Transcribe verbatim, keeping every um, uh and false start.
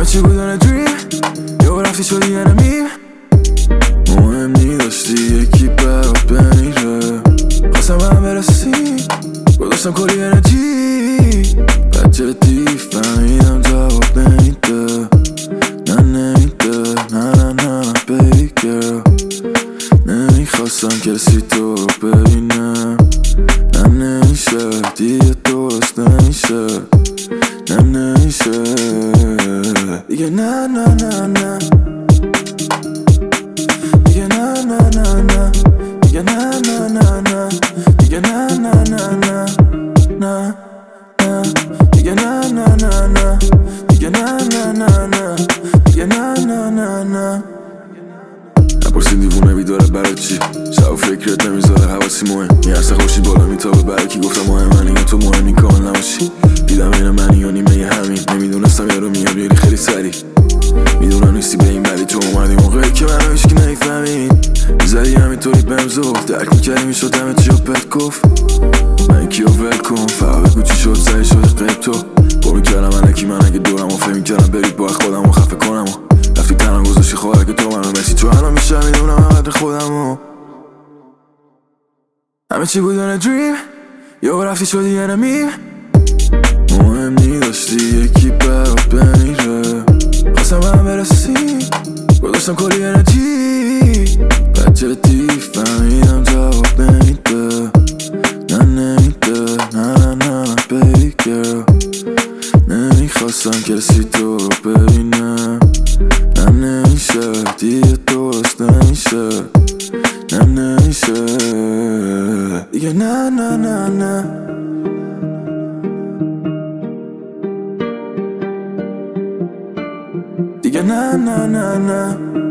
چی بودن دریم یه رفتی شدی یه نمیم مهم نی داشتی یکی برات بمیره خواستم هم برسی گذاشتم کلی انرژی بعد جدی فهمیدم جواب نمیده نه نمیده نه نه نه نه baby girl نمیخواستم کسی تو رو ببینه نه نمیشه دیگه درست نمیشه نه نمیشه دیگه نه نه نه نه دیگه نه نه نه نه دیگه نه نه نه نه دیگه نه نه نه نه نه نه دیگه نه نه نه نه دیگه نه نه نه نه دیگه نه نه نه نه نپرسین دیوونه بیداره برای چی شب و فکرت نمیذاره حواسی مهم میرسه خوشی بالا میتابه برای کی گفتم مهم منی یا تو مهمی کامل نباشی دیدم این منی یا نیمه یه همین نمیدونستم یارو میاد یاری خیلی سری میدونم نیستی به این بدی تو اومدی موقعی که منو هیچکی نمیفهمید میزدی همینطوری بهم زور درک میکردی میشد همه چی رو بهت گفت من کیو ول کن فقط بگو چی شد سعی شده قیب تو پر میکردم من اکی من اگه دورم و فهم میکردم برید باید خودم رو خفه کنم و رفتی تنها گذاشتی خواهر که تو منو مسی تو الان میشه میدونم هم قدر خودم و همه چی بودن دریم یه رفتی شدی یه نمیم مهم نی داشتی یکی برات بمیره خواستم هم برسی گذاشتم کلی انرژی بعد جدی فهمیدم جواب نمیده نه نمیده نه نه نه نه baby girl نمیخواستم کسی تو رو ببینه نه نمیشه دیگه درست نمیشه نه نمیشه دیگه نه نه نه نه دیگه نه نه نه نه